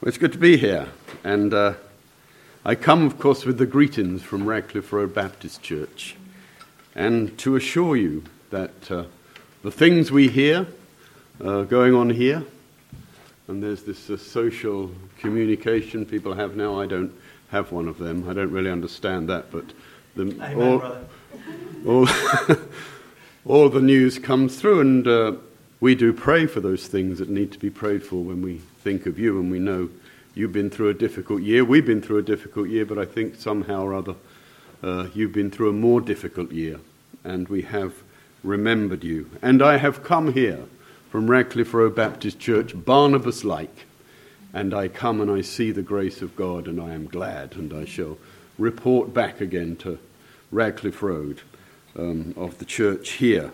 Well, it's good to be here, and I come, of course, with the greetings from Radcliffe Road Baptist Church, and to assure you that the things we hear going on here, and there's this social communication people have now. I don't have one of them. I don't really understand that, but all the news comes through, and we do pray for those things that need to be prayed for when we think of you, and we know you've been through a difficult year. We've been through a difficult year, but I think somehow or other you've been through a more difficult year, and we have remembered you. And I have come here from Radcliffe Road Baptist Church, Barnabas-like, and I come and I see the grace of God, and I am glad, and I shall report back again to Radcliffe Road of the church here.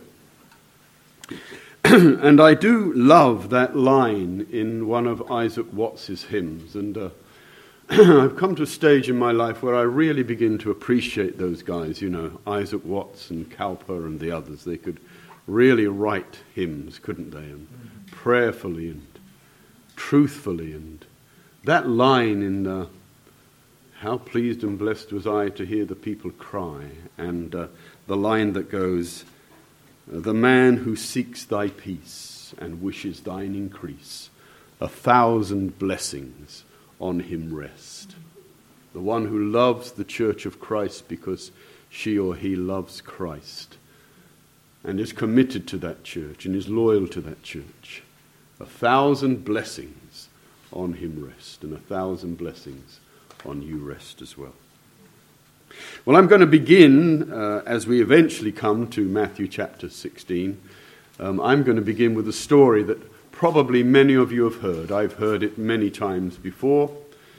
And I do love that line in one of Isaac Watts's hymns, and I've come to a stage in my life where I really begin to appreciate those guys, you know, Isaac Watts and Cowper and the others. They could really write hymns, couldn't they, and prayerfully and truthfully. And that line in how pleased and blessed was I to hear the people cry, and the line that goes, the man who seeks thy peace and wishes thine increase, 1,000 blessings on him rest. The one who loves the church of Christ because she or he loves Christ and is committed to that church and is loyal to that church, 1,000 blessings on him rest, and 1,000 blessings on you rest as well. Well, I'm going to begin, as we eventually come to Matthew chapter 16, I'm going to begin with a story that probably many of you have heard. I've heard it many times before.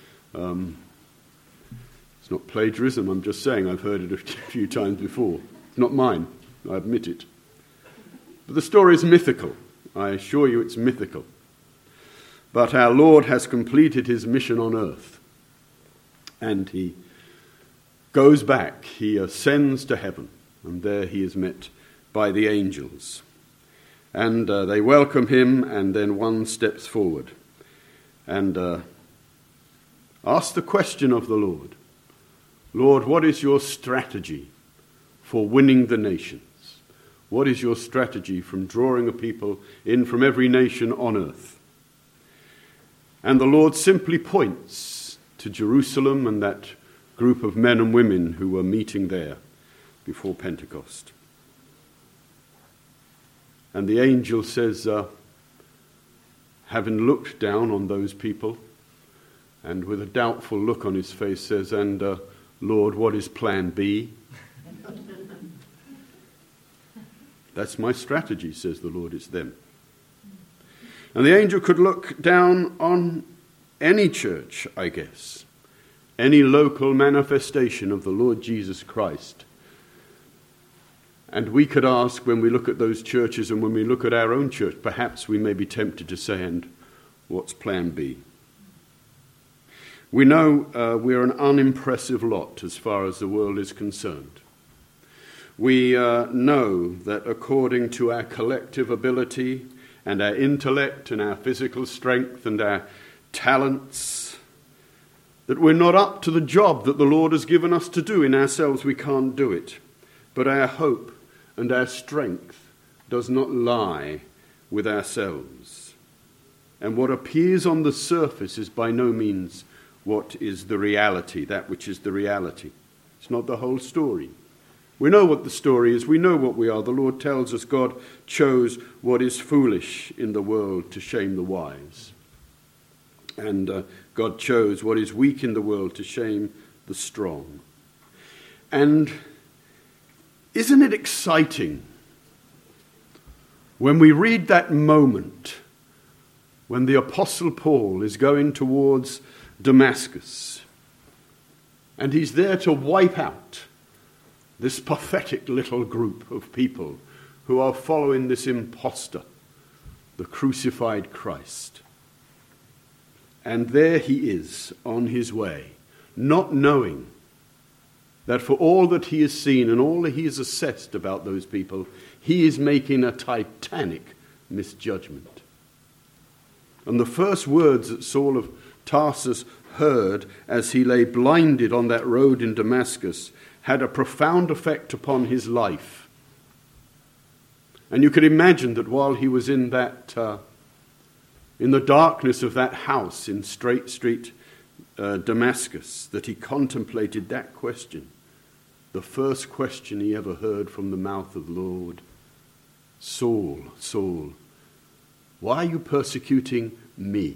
It's not plagiarism, I'm just saying I've heard it a few times before. It's not mine, I admit it. But the story is mythical. I assure you it's mythical. But our Lord has completed his mission on earth, and he goes back, he ascends to heaven, and there he is met by the angels. And they welcome him, and then one steps forward and asks the question of the Lord, Lord, what is your strategy for winning the nations? What is your strategy from drawing a people in from every nation on earth? And the Lord simply points to Jerusalem and that group of men and women who were meeting there before Pentecost. And the angel says, having looked down on those people, and with a doubtful look on his face says, and Lord, what is plan B? That's my strategy, says the Lord, it's them. And the angel could look down on any church, I guess, any local manifestation of the Lord Jesus Christ. And we could ask, when we look at those churches and when we look at our own church, perhaps we may be tempted to say, and what's plan B? We know we're an unimpressive lot as far as the world is concerned. We know that according to our collective ability and our intellect and our physical strength and our talents, that we're not up to the job that the Lord has given us to do in ourselves. We can't do it. But our hope and our strength does not lie with ourselves. And what appears on the surface is by no means what is the reality, that which is the reality. It's not the whole story. We know what the story is. We know what we are. The Lord tells us God chose what is foolish in the world to shame the wise. And God chose what is weak in the world to shame the strong. And isn't it exciting when we read that moment when the Apostle Paul is going towards Damascus, and he's there to wipe out this pathetic little group of people who are following this impostor, the crucified Christ. And there he is on his way, not knowing that for all that he has seen and all that he has assessed about those people, he is making a titanic misjudgment. And the first words that Saul Tarsus heard as he lay blinded on that road in Damascus had a profound effect upon his life. And you could imagine that while he was in that, in the darkness of that house in Straight Street, Damascus, that he contemplated that question, the first question he ever heard from the mouth of the Lord. Saul, Saul, why are you persecuting me?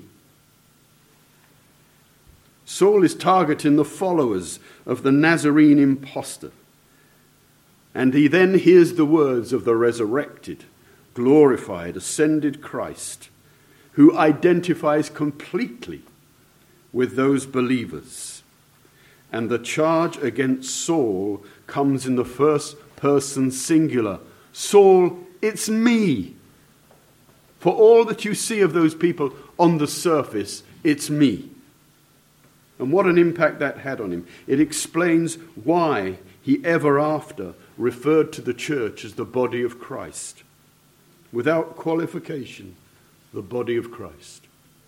Saul is targeting the followers of the Nazarene impostor. And he then hears the words of the resurrected, glorified, ascended Christ, who identifies completely with those believers. And the charge against Saul comes in the first person singular. Saul, it's me. For all that you see of those people on the surface, it's me. And what an impact that had on him. It explains why he ever after referred to the church as the body of Christ. Without qualification, the body of Christ.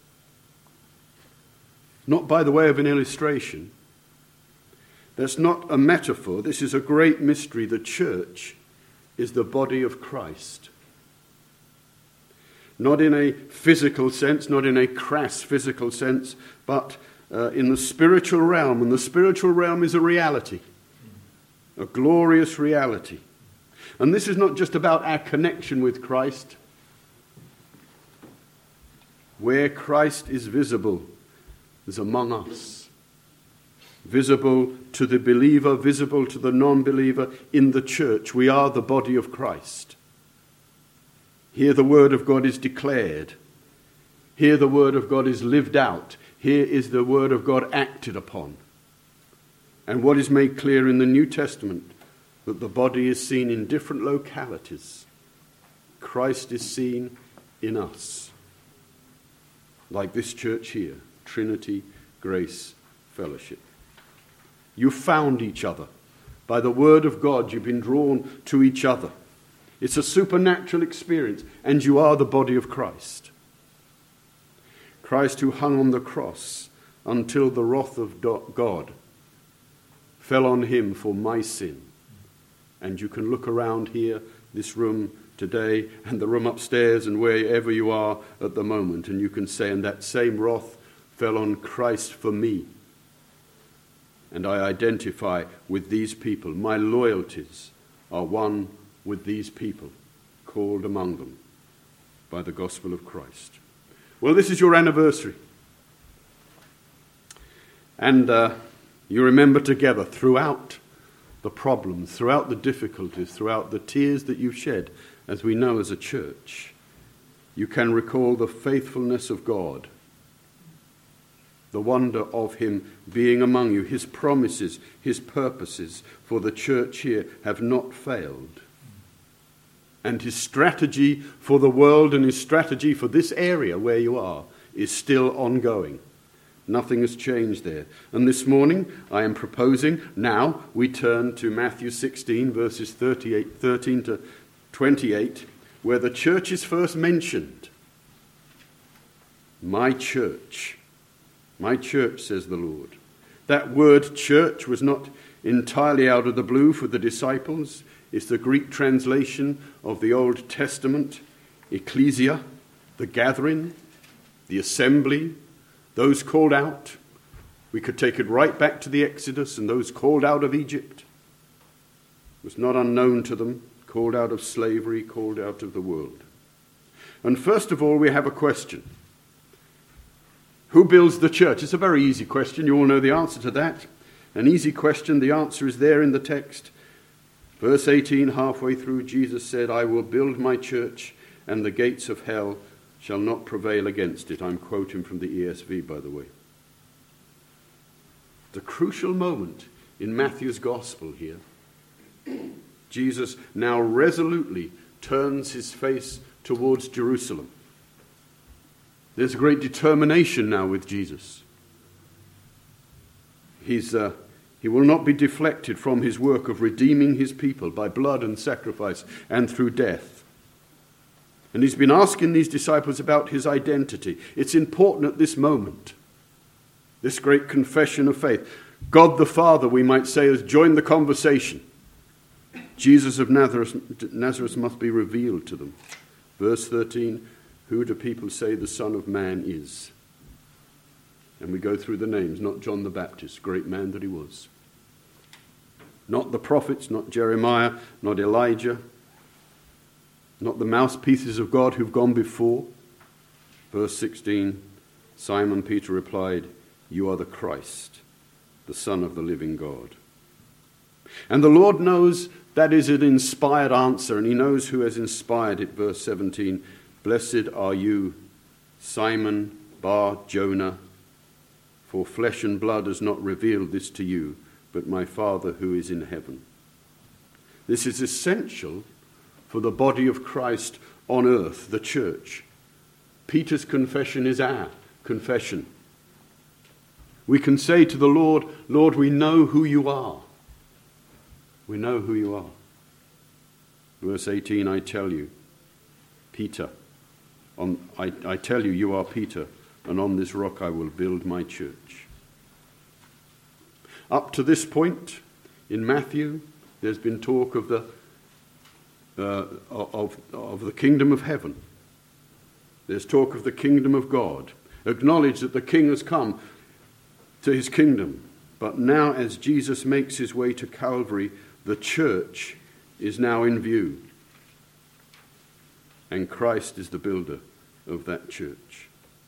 Not by the way of an illustration. That's not a metaphor. This is a great mystery. The church is the body of Christ. Not in a physical sense, not in a crass physical sense, but in the spiritual realm. And the spiritual realm is a reality, a glorious reality. And this is not just about our connection with Christ. Where Christ is visible is among us. Visible to the believer, visible to the non-believer in the church. We are the body of Christ. Here the word of God is declared. Here the word of God is lived out. Here is the word of God acted upon. And what is made clear in the New Testament, that the body is seen in different localities. Christ is seen in us. Like this church here, Trinity Grace Fellowship. You found each other. By the word of God, you've been drawn to each other. It's a supernatural experience, and you are the body of Christ. Christ who hung on the cross until the wrath of God fell on him for my sin. And you can look around here, this room today, and the room upstairs, and wherever you are at the moment, and you can say, and that same wrath fell on Christ for me. And I identify with these people. My loyalties are one with these people, called among them by the gospel of Christ. Well, this is your anniversary. And you remember together throughout the problems, throughout the difficulties, throughout the tears that you've shed, as we know as a church, you can recall the faithfulness of God, the wonder of him being among you. His promises, his purposes for the church here have not failed. And his strategy for the world and his strategy for this area where you are is still ongoing. Nothing has changed there. And this morning I am proposing, now we turn to Matthew 16 verses 13 to 28, where the church is first mentioned. My church, says the Lord. That word church was not entirely out of the blue for the disciples. It's the Greek translation of the Old Testament, ecclesia, the gathering, the assembly, those called out. We could take it right back to the Exodus and those called out of Egypt. It was not unknown to them, called out of slavery, called out of the world. And first of all, we have a question. Who builds the church? It's a very easy question. You all know the answer to that. An easy question. The answer is there in the text. Verse 18, halfway through, Jesus said, I will build my church, and the gates of hell shall not prevail against it. I'm quoting from the ESV, by the way. The crucial moment in Matthew's gospel here. Jesus now resolutely turns his face towards Jerusalem. There's a great determination now with Jesus. He will not be deflected from his work of redeeming his people by blood and sacrifice and through death. And he's been asking these disciples about his identity. It's important at this moment. This great confession of faith. God the Father, we might say, has joined the conversation. Jesus of Nazareth must be revealed to them. Verse 13, who do people say the Son of Man is? And we go through the names, not John the Baptist, great man that he was. Not the prophets, not Jeremiah, not Elijah, not the mouthpieces of God who've gone before. Verse 16, Simon Peter replied, you are the Christ, the Son of the living God. And the Lord knows that is an inspired answer, and he knows who has inspired it. Verse 17, blessed are you, Simon Bar Jonah, for flesh and blood has not revealed this to you, but my Father who is in heaven. This is essential for the body of Christ on earth, the church. Peter's confession is our confession. We can say to the Lord, Lord, we know who you are. We know who you are. Verse 18, I tell you, Peter, I tell you, you are Peter, and on this rock I will build my church. Up to this point in Matthew, there's been talk of the kingdom of heaven. There's talk of the kingdom of God. Acknowledge that the king has come to his kingdom. But now, as Jesus makes his way to Calvary, the church is now in view. And Christ is the builder of that church.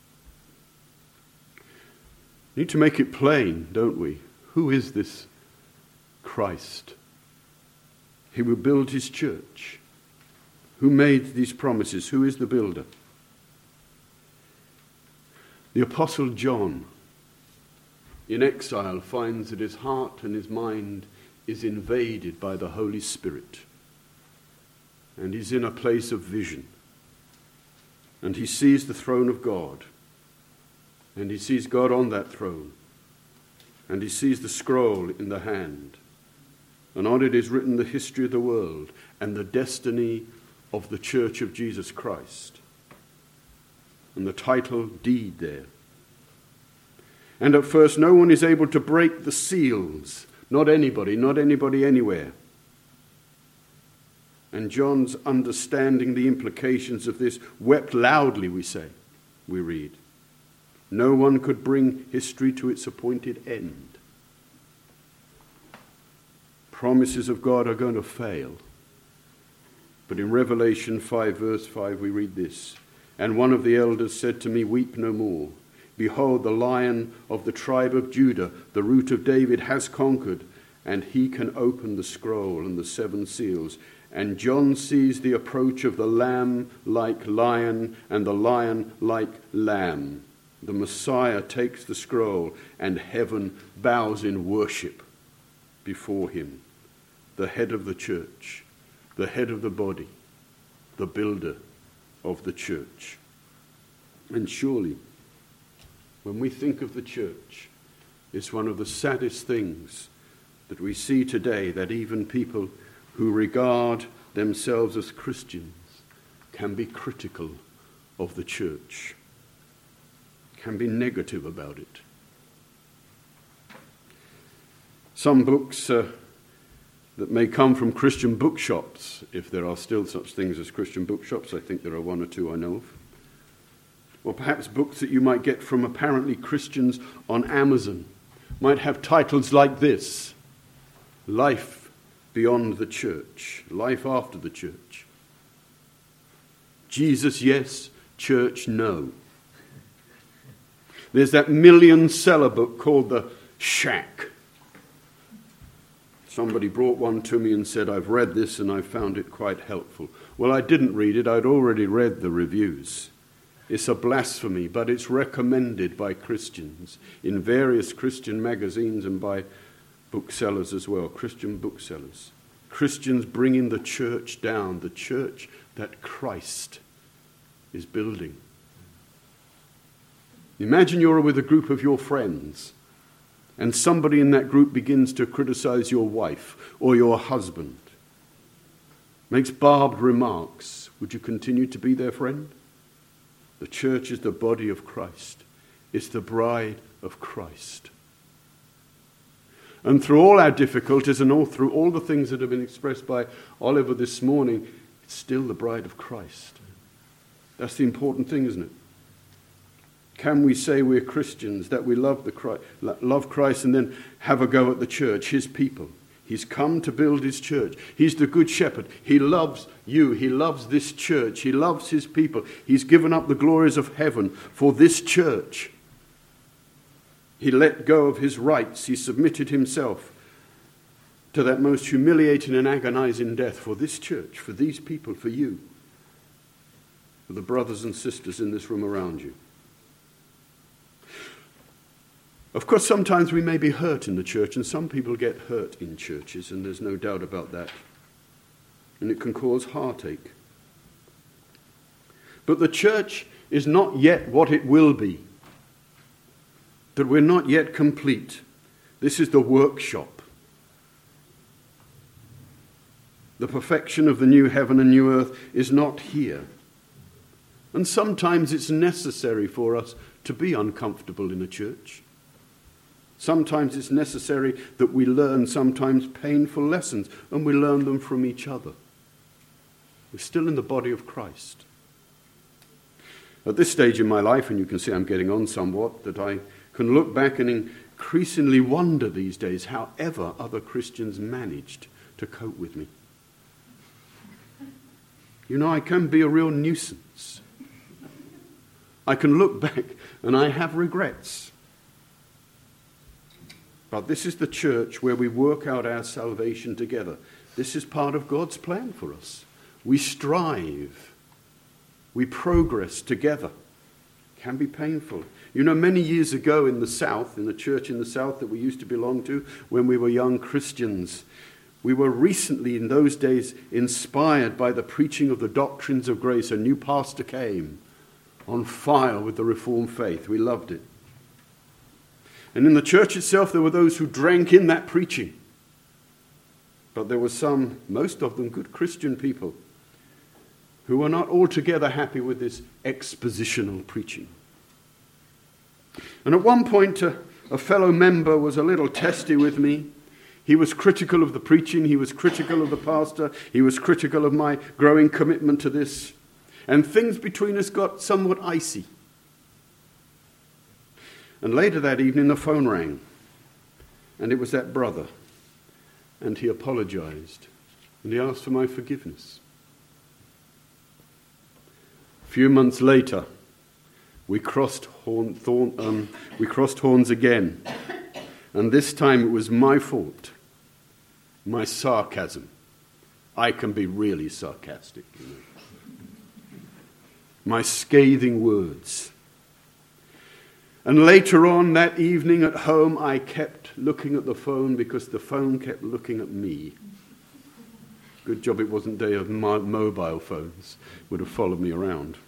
We need to make it plain, don't we? Who is this Christ? He will build his church. Who made these promises? Who is the builder? The Apostle John, in exile, finds that his heart and his mind is invaded by the Holy Spirit. And he's in a place of vision. And he sees the throne of God. And he sees God on that throne. And he sees the scroll in the hand. And on it is written the history of the world and the destiny of the Church of Jesus Christ. And the title, Deed, there. And at first no one is able to break the seals. Not anybody anywhere. And John's understanding the implications of this wept loudly, we read. No one could bring history to its appointed end. Promises of God are going to fail. But in Revelation 5, verse 5, we read this. And one of the elders said to me, weep no more. Behold, the Lion of the tribe of Judah, the Root of David, has conquered, and he can open the scroll and the 7 seals. And John sees the approach of the Lamb like lion and the lion like lamb. The Messiah takes the scroll, and heaven bows in worship before him. The head of the church, the head of the body, the builder of the church. And surely, when we think of the church, it's one of the saddest things that we see today, that even people who regard themselves as Christians can be critical of the church, can be negative about it. Some books that may come from Christian bookshops, if there are still such things as Christian bookshops, I think there are 1 or 2 I know of, or perhaps books that you might get from apparently Christians on Amazon, might have titles like this: Life Beyond the Church, Life After the Church. Jesus, yes. Church, no. There's that million-seller book called The Shack. Somebody brought one to me and said, I've read this and I found it quite helpful. Well, I didn't read it. I'd already read the reviews. It's a blasphemy, but it's recommended by Christians in various Christian magazines and by booksellers as well, Christian booksellers. Christians bringing the church down, the church that Christ is building. Imagine you're with a group of your friends, and somebody in that group begins to criticize your wife or your husband, makes barbed remarks. Would you continue to be their friend? The church is the body of Christ. It's the bride of Christ. And through all our difficulties and through all the things that have been expressed by Oliver this morning, it's still the bride of Christ. That's the important thing, isn't it? Can we say we're Christians, that we love Christ and then have a go at the church, his people? He's come to build his church. He's the good shepherd. He loves you. He loves this church. He loves his people. He's given up the glories of heaven for this church. He let go of his rights. He submitted himself to that most humiliating and agonizing death for this church, for these people, for you, for the brothers and sisters in this room around you. Of course, sometimes we may be hurt in the church, and some people get hurt in churches, and there's no doubt about that. And it can cause heartache. But the church is not yet what it will be. That we're not yet complete. This is the workshop. The perfection of the new heaven and new earth is not here. And sometimes it's necessary for us to be uncomfortable in a church. Sometimes it's necessary that we learn sometimes painful lessons, and we learn them from each other. We're still in the body of Christ. At this stage in my life, and you can see I'm getting on somewhat, that I can look back and increasingly wonder these days how ever other Christians managed to cope with me. You know, I can be a real nuisance. I can look back and I have regrets. But this is the church where we work out our salvation together. This is part of God's plan for us. We strive. We progress together. It can be painful. You know, many years ago in the South, in the church in the South that we used to belong to when we were young Christians, we were recently in those days inspired by the preaching of the doctrines of grace. A new pastor came on fire with the Reformed faith. We loved it. And in the church itself, there were those who drank in that preaching. But there were some, most of them good Christian people, who were not altogether happy with this expositional preaching. And at one point, a fellow member was a little testy with me. He was critical of the preaching. He was critical of the pastor. He was critical of my growing commitment to this. And things between us got somewhat icy. And later that evening, the phone rang. And it was that brother. And he apologized. And he asked for my forgiveness. A few months later, we crossed horns again. And this time it was my fault. My sarcasm. I can be really sarcastic, you know. My scathing words. And later on that evening at home, I kept looking at the phone because the phone kept looking at me. Good job it wasn't day of mobile phones. It would have followed me around.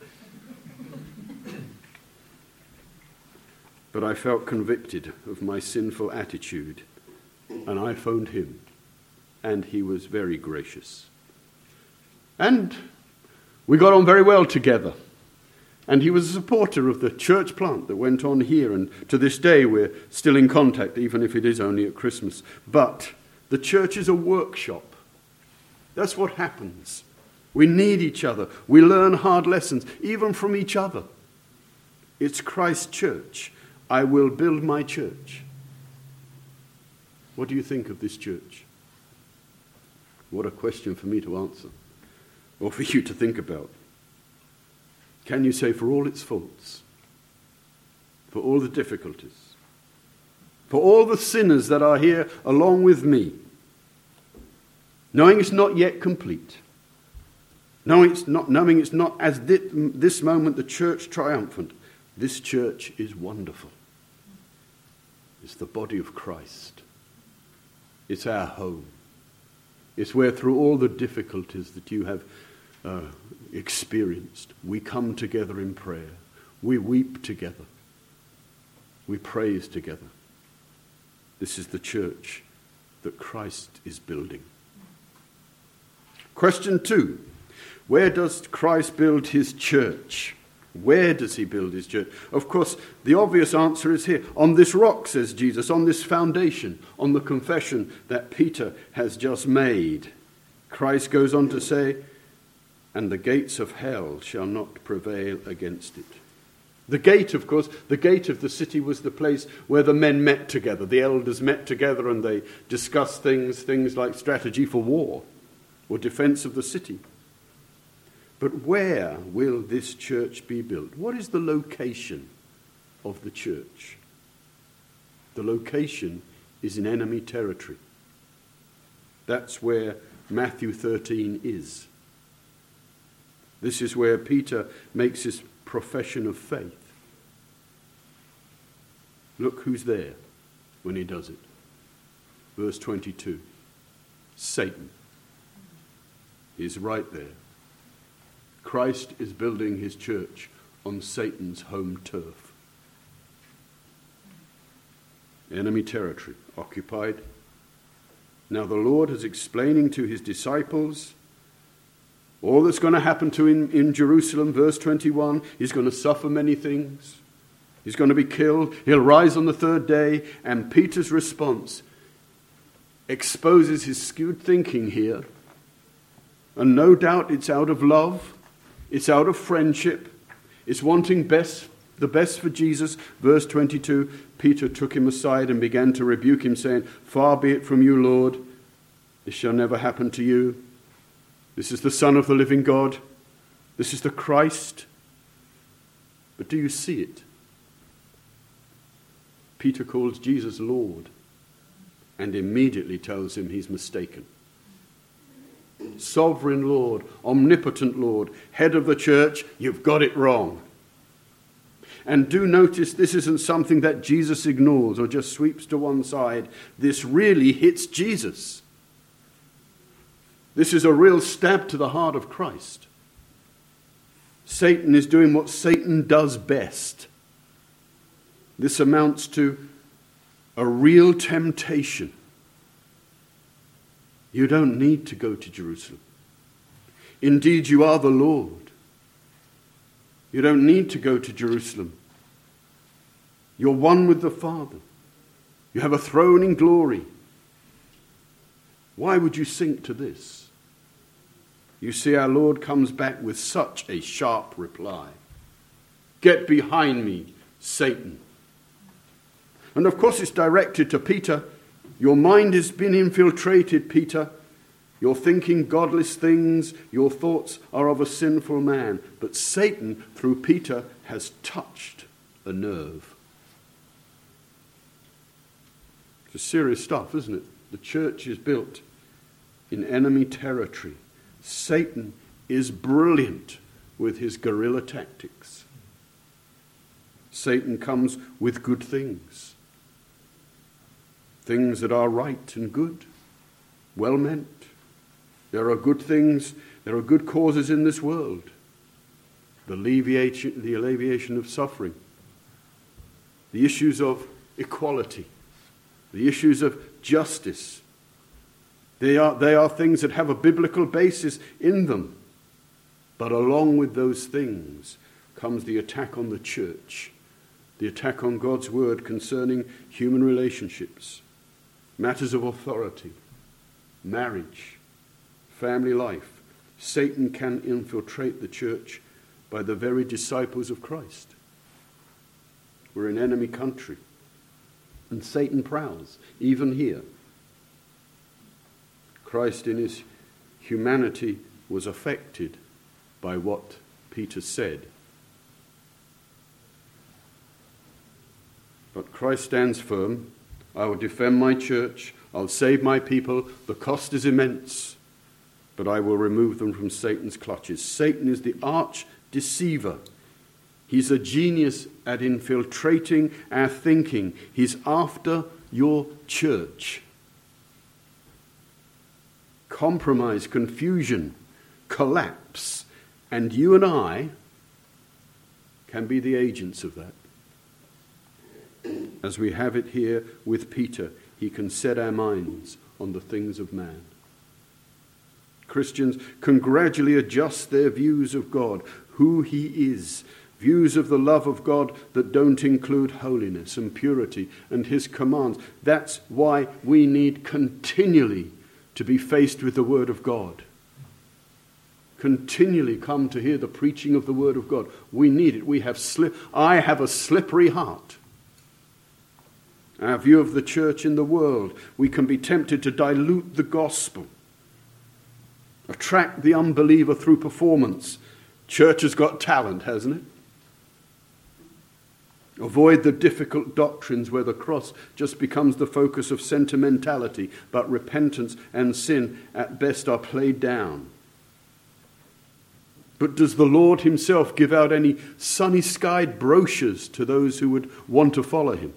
But I felt convicted of my sinful attitude, and I phoned him, and he was very gracious. And we got on very well together. And he was a supporter of the church plant that went on here, and to this day we're still in contact, even if it is only at Christmas. But the church is a workshop. That's what happens. We need each other. We learn hard lessons, even from each other. It's Christ's church. I will build my church. What do you think of this church? What a question for me to answer, or for you to think about. Can you say, for all its faults, for all the difficulties, for all the sinners that are here along with me, knowing it's not yet complete, knowing it's not as this moment the church triumphant, this church is wonderful. It's the body of Christ. It's our home. It's where through all the difficulties that you have experienced, we come together in prayer. We weep together. We praise together. This is the church that Christ is building. Question 2. Where does Christ build his church? Where does he build his church? Of course, the obvious answer is here. On this rock, says Jesus, on this foundation, on the confession that Peter has just made. Christ goes on to say, and the gates of hell shall not prevail against it. The gate, of course, the gate of the city was the place where the men met together. The elders met together and they discussed things like strategy for war or defense of the city. But where will this church be built? What is the location of the church? The location is in enemy territory. That's where Matthew 13 is. This is where Peter makes his profession of faith. Look who's there when he does it. Verse 22. Satan is right there. Christ is building his church on Satan's home turf. Enemy territory occupied. Now the Lord is explaining to his disciples all that's going to happen to him in Jerusalem. Verse 21, he's going to suffer many things. He's going to be killed. He'll rise on the third day. And Peter's response exposes his skewed thinking here. And no doubt it's out of love. It's out of friendship. It's wanting the best for Jesus. Verse 22, Peter took him aside and began to rebuke him, saying, "Far be it from you, Lord. This shall never happen to you. This is the Son of the living God. This is the Christ." But do you see it? Peter calls Jesus Lord and immediately tells him he's mistaken. Sovereign Lord, omnipotent Lord, head of the church, you've got it wrong. And do notice this isn't something that Jesus ignores or just sweeps to one side. This really hits Jesus. This is a real stab to the heart of Christ. Satan is doing what Satan does best. This amounts to a real temptation. You don't need to go to Jerusalem. Indeed, you are the Lord. You don't need to go to Jerusalem. You're one with the Father. You have a throne in glory. Why would you sink to this? You see, our Lord comes back with such a sharp reply. Get behind me, Satan. And of course it's directed to Peter. Your mind has been infiltrated, Peter. You're thinking godless things. Your thoughts are of a sinful man. But Satan, through Peter, has touched a nerve. It's serious stuff, isn't it? The church is built in enemy territory. Satan is brilliant with his guerrilla tactics. Satan comes with good things. Things that are right and good, well meant. There are good things, there are good causes in this world. The alleviation of suffering, the issues of equality, the issues of justice. They are things that have a biblical basis in them. But along with those things comes the attack on the church, the attack on God's word concerning human relationships, matters of authority, marriage, family life. Satan can infiltrate the church by the very disciples of Christ. We're in enemy country. And Satan prowls, even here. Christ in his humanity was affected by what Peter said. But Christ stands firm. I will defend my church. I'll save my people. The cost is immense. But I will remove them from Satan's clutches. Satan is the arch deceiver. He's a genius at infiltrating our thinking. He's after your church. Compromise, confusion, collapse. And you and I can be the agents of that. As we have it here with Peter, he can set our minds on the things of man. Christians can gradually adjust their views of God, who he is, views of the love of God that don't include holiness and purity and his commands. That's why we need continually to be faced with the Word of God. Continually come to hear the preaching of the Word of God. We need it. I have a slippery heart. Our view of the church in the world, we can be tempted to dilute the gospel, attract the unbeliever through performance. Church has got talent, hasn't it? Avoid the difficult doctrines where the cross just becomes the focus of sentimentality, but repentance and sin at best are played down. But does the Lord himself give out any sunny-skied brochures to those who would want to follow him?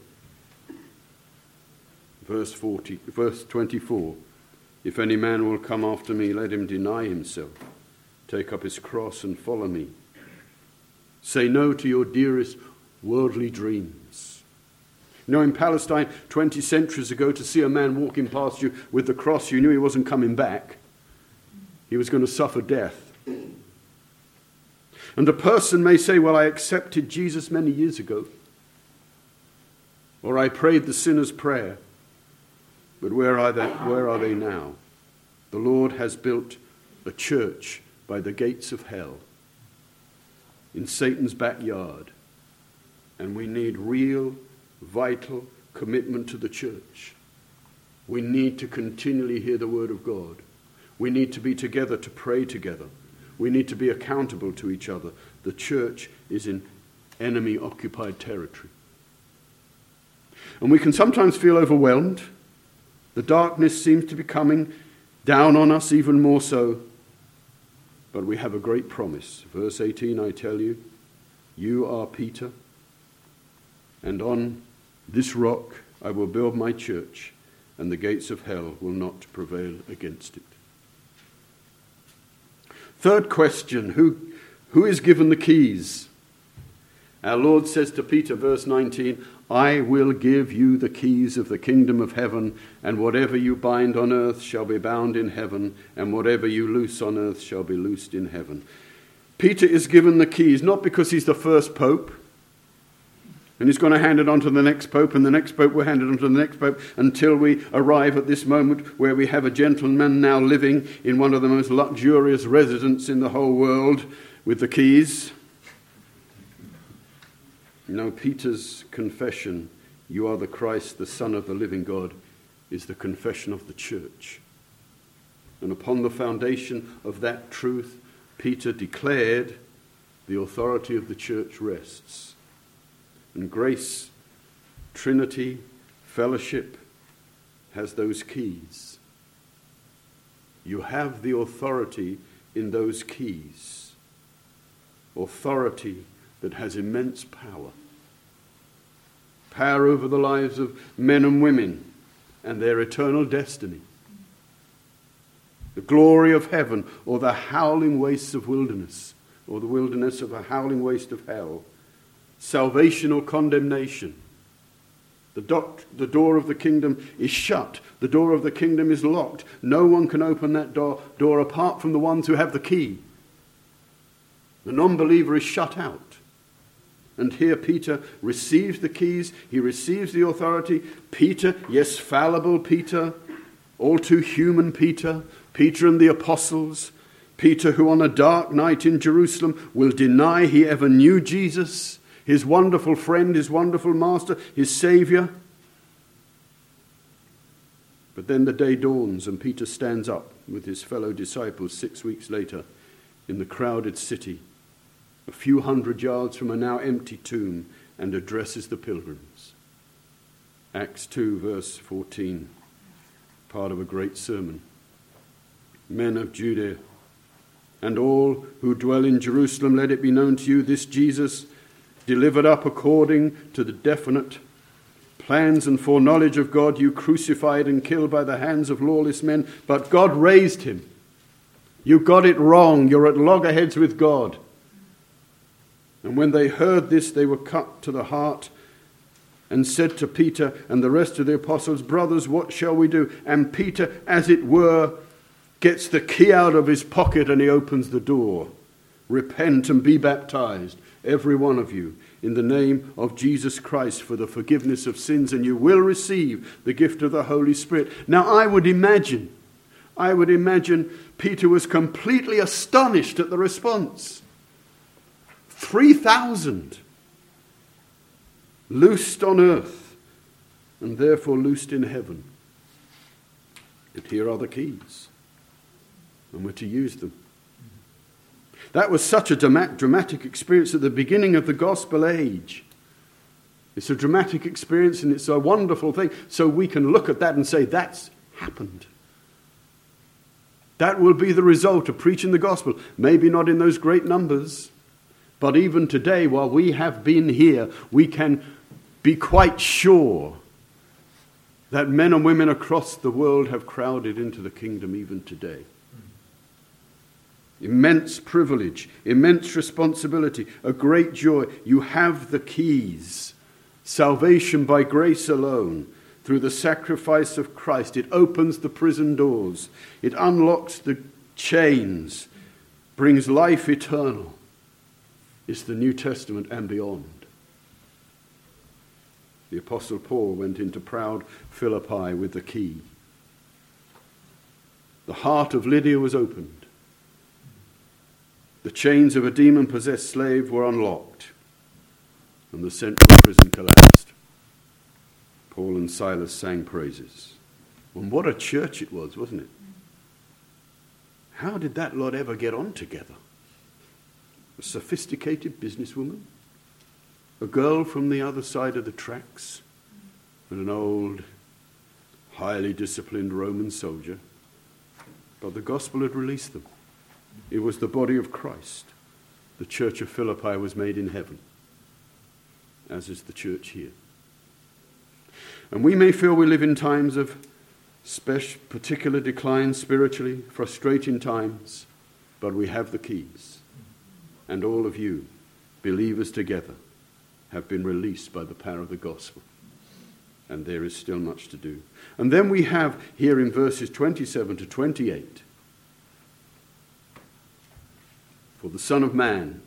Verse 24, if any man will come after me, let him deny himself, take up his cross and follow me. Say no to your dearest worldly dreams. You know, in Palestine 20 centuries ago, to see a man walking past you with the cross, you knew he wasn't coming back. He was going to suffer death. And a person may say, well, I accepted Jesus many years ago, or I prayed the sinner's prayer. But where are they now? The Lord has built a church by the gates of hell, in Satan's backyard. And we need real, vital commitment to the church. We need to continually hear the Word of God. We need to be together to pray together. We need to be accountable to each other. The church is in enemy-occupied territory. And we can sometimes feel overwhelmed. The darkness seems to be coming down on us even more so. But we have a great promise. Verse 18, I tell you, you are Peter, and on this rock I will build my church, and the gates of hell will not prevail against it. Third question, who is given the keys? Our Lord says to Peter, verse 19, I will give you the keys of the kingdom of heaven, and whatever you bind on earth shall be bound in heaven, and whatever you loose on earth shall be loosed in heaven. Peter is given the keys, not because he's the first pope, and he's going to hand it on to the next pope, and the next pope will hand it on to the next pope, until we arrive at this moment where we have a gentleman now living in one of the most luxurious residences in the whole world with the keys. No, Peter's confession, you are the Christ, the Son of the living God, is the confession of the church. And upon the foundation of that truth, Peter declared the authority of the church rests. And grace, Trinity, fellowship has those keys. You have the authority in those keys. Authority that has immense power. Power over the lives of men and women and their eternal destiny. The glory of heaven, or the howling wastes of wilderness, or the wilderness of a howling waste of hell. Salvation or condemnation. The door of the kingdom is shut. The door of the kingdom is locked. No one can open that door apart from the ones who have the key. The non-believer is shut out. And here Peter receives the keys. He receives the authority. Peter, yes, fallible Peter, all too human Peter, Peter and the apostles, Peter who on a dark night in Jerusalem will deny he ever knew Jesus, his wonderful friend, his wonderful master, his Saviour. But then the day dawns and Peter stands up with his fellow disciples 6 weeks later in the crowded city, a few hundred yards from a now empty tomb, and addresses the pilgrims. Acts 2, verse 14, part of a great sermon. Men of Judea, and all who dwell in Jerusalem, let it be known to you, this Jesus, delivered up according to the definite plans and foreknowledge of God, you crucified and killed by the hands of lawless men, but God raised him. You got it wrong. You're at loggerheads with God. And when they heard this, they were cut to the heart and said to Peter and the rest of the apostles, brothers, what shall we do? And Peter, as it were, gets the key out of his pocket and he opens the door. Repent and be baptized, every one of you, in the name of Jesus Christ for the forgiveness of sins, and you will receive the gift of the Holy Spirit. Now I would imagine Peter was completely astonished at the response. 3,000 loosed on earth and therefore loosed in heaven. But here are the keys, and we're to use them. That was such a dramatic experience at the beginning of the gospel age. It's a dramatic experience, and it's a wonderful thing. So we can look at that and say, that's happened. That will be the result of preaching the gospel. Maybe not in those great numbers, but even today, while we have been here, we can be quite sure that men and women across the world have crowded into the kingdom even today. Immense privilege, immense responsibility, a great joy. You have the keys. Salvation by grace alone, through the sacrifice of Christ. It opens the prison doors. It unlocks the chains, brings life eternal. It's the New Testament and beyond. The Apostle Paul went into proud Philippi with the key. The heart of Lydia was opened. The chains of a demon-possessed slave were unlocked, and the central prison collapsed. Paul and Silas sang praises. And what a church it was, wasn't it? How did that lot ever get on together? A sophisticated businesswoman, a girl from the other side of the tracks, and an old, highly disciplined Roman soldier. But the gospel had released them. It was the body of Christ. The church of Philippi was made in heaven, as is the church here. And we may feel we live in times of particular decline spiritually, frustrating times, but we have the keys. And all of you, believers together, have been released by the power of the gospel. And there is still much to do. And then we have here in verses 27 to 28, for the Son of Man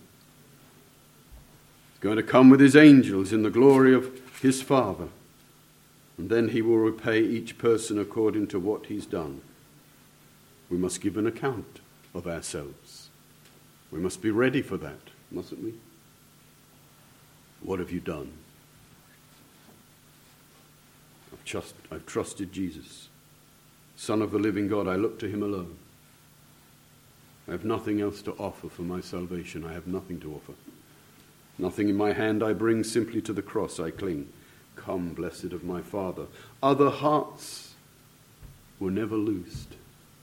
is going to come with his angels in the glory of his Father, and then he will repay each person according to what he's done. We must give an account of ourselves. We must be ready for that, mustn't we? What have you done? I've trusted Jesus, Son of the living God. I look to him alone. I have nothing else to offer for my salvation. I have nothing to offer. Nothing in my hand I bring, simply to the cross I cling. Come, blessed of my Father. Other hearts were never loosed.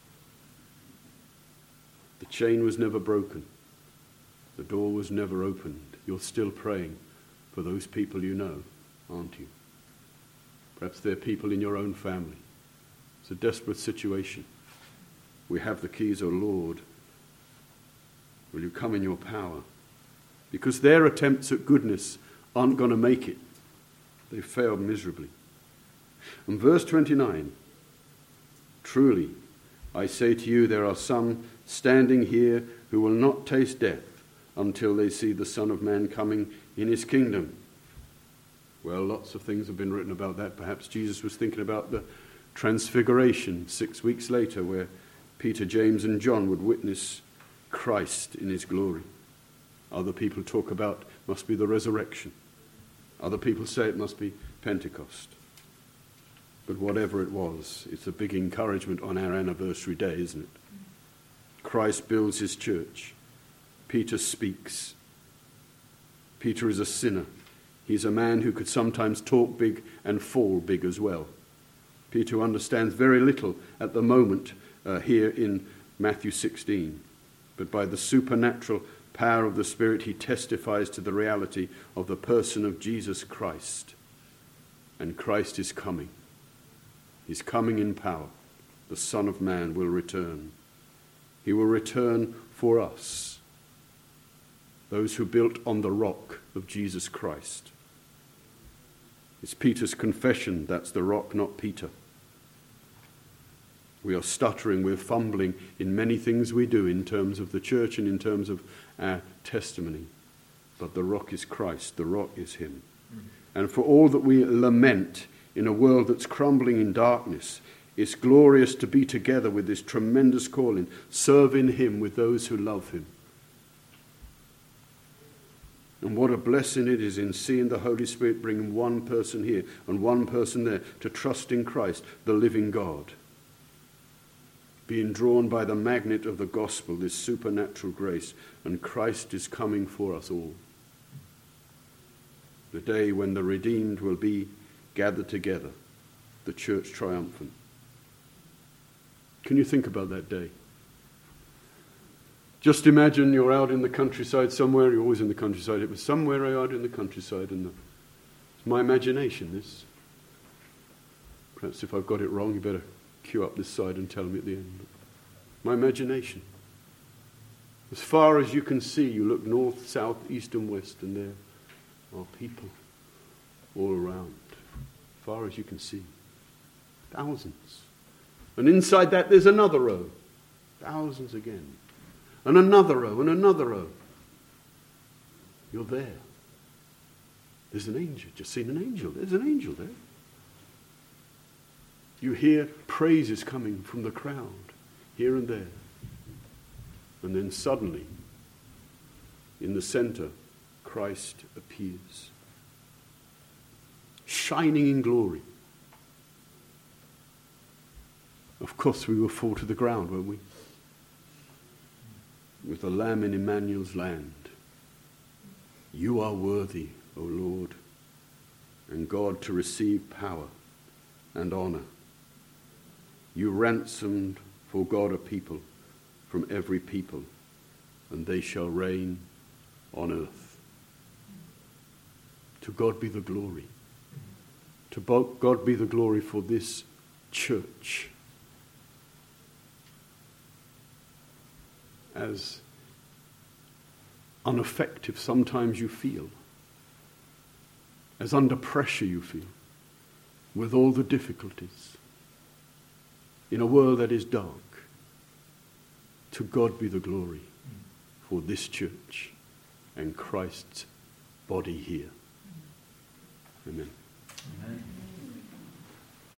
The chain was never broken. The door was never opened. You're still praying for those people you know, aren't you? Perhaps they're people in your own family. It's a desperate situation. We have the keys, O Lord. Will you come in your power? Because their attempts at goodness aren't going to make it. They failed miserably. And verse 29, truly, I say to you, there are some standing here who will not taste death until they see the Son of Man coming in his kingdom. Well, lots of things have been written about that. Perhaps Jesus was thinking about the transfiguration 6 weeks later, where Peter, James, and John would witness Christ in his glory. Other people talk about must be the resurrection. Other people say it must be Pentecost. But whatever it was, it's a big encouragement on our anniversary day, isn't it? Christ builds his church. Peter speaks. Peter is a sinner. He's a man who could sometimes talk big and fall big as well. Peter understands very little at the moment here in Matthew 16. But by the supernatural power of the Spirit, he testifies to the reality of the person of Jesus Christ. And Christ is coming. He's coming in power. The Son of Man will return. He will return for us, those who built on the rock of Jesus Christ. It's Peter's confession that's the rock, not Peter. We are stuttering, we're fumbling in many things we do in terms of the church and in terms of our testimony. But the rock is Christ, the rock is him. And for all that we lament in a world that's crumbling in darkness, it's glorious to be together with this tremendous calling, serving him with those who love him. And what a blessing it is in seeing the Holy Spirit bring one person here and one person there to trust in Christ, the living God. Being drawn by the magnet of the gospel, this supernatural grace, and Christ is coming for us all. The day when the redeemed will be gathered together, the church triumphant. Can you think about that day? Just imagine you're out in the countryside somewhere. You're always in the countryside. It was somewhere out in the countryside, and it's my imagination, this. Perhaps if I've got it wrong, you better cue up this side and tell me at the end. But my imagination. As far as you can see, you look north, south, east and west, and there are people all around. As far as you can see. Thousands. And inside that there's another row. Thousands again. And another row, and another row. You're there. There's an angel. Just seen an angel. There's an angel there. You hear praises coming from the crowd, here and there. And then suddenly, in the center, Christ appears. Shining in glory. Of course we will fall to the ground, won't we? With the Lamb in Emmanuel's land. You are worthy, O Lord, and God, to receive power and honor. You ransomed for God a people from every people, and they shall reign on earth. To God be the glory. To God be the glory for this church. As ineffective sometimes you feel, as under pressure you feel, with all the difficulties, in a world that is dark, to God be the glory for this church and Christ's body here. Amen. Amen.